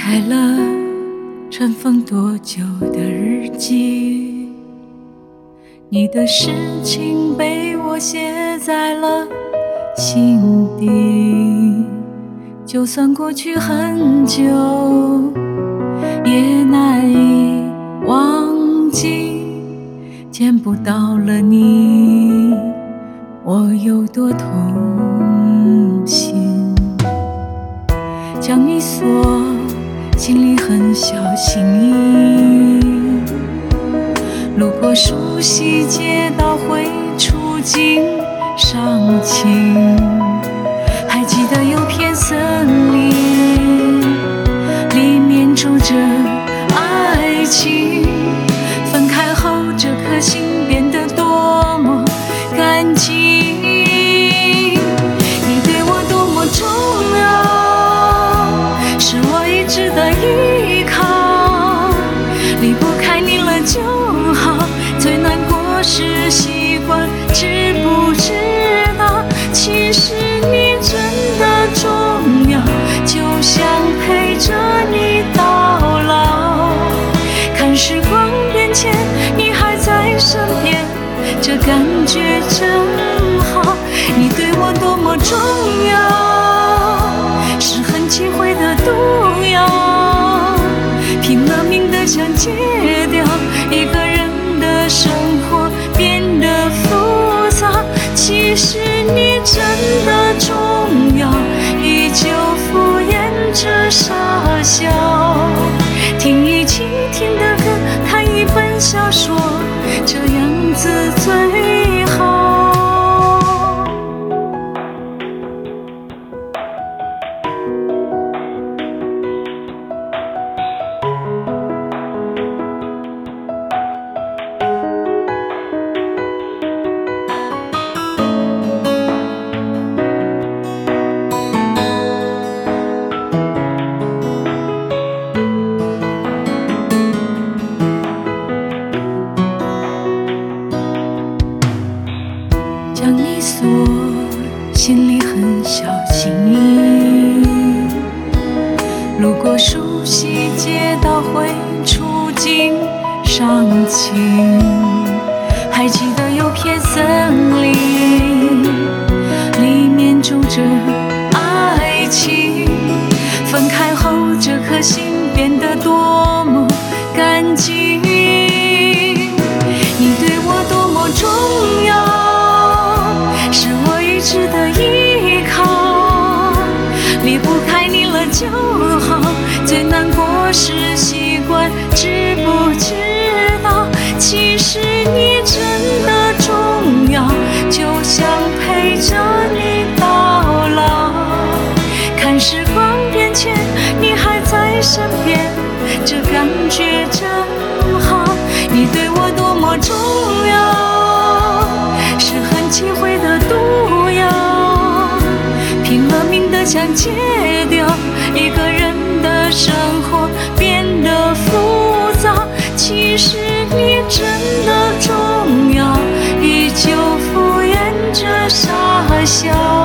开了尘封多久的日记，你的事情被我写在了心底，就算过去很久也难以忘记，见不到了你我有多痛心，将你锁心里很小心翼翼，路过熟悉街道会触景伤情，还记得有片森林，里面住着爱情，分开后这颗心变得多么干净，你对我多么重要，是我一直的依靠，离不开你了就好，最难过是习惯知不知道，其实你真的重要，就想陪着你到老，看时光变迁你还在身边，这感觉真好，你对我多么重要，是很忌讳的毒药，拼了命的想戒掉，一个人的生活变得复杂，其实你真的重要，依旧敷衍着傻笑，听一起听的歌，看一本小说，这样子最好。将你锁心里很小心翼翼，路过熟悉街道会触景伤情，还记得有片森林，里面住着爱情，分开后这颗心变得多么干净，你对我多么重要，是我一直的依靠，离不开你了就好，最难过是习惯知不知道，其实你真的重要，就想陪着你到老，看时光变迁你还在身边，这感觉真好，你对我多么重要，是很忌讳的毒药，拼了命的想戒掉，一个人的生活变得复杂，其实你真的重要，依旧敷衍着傻笑。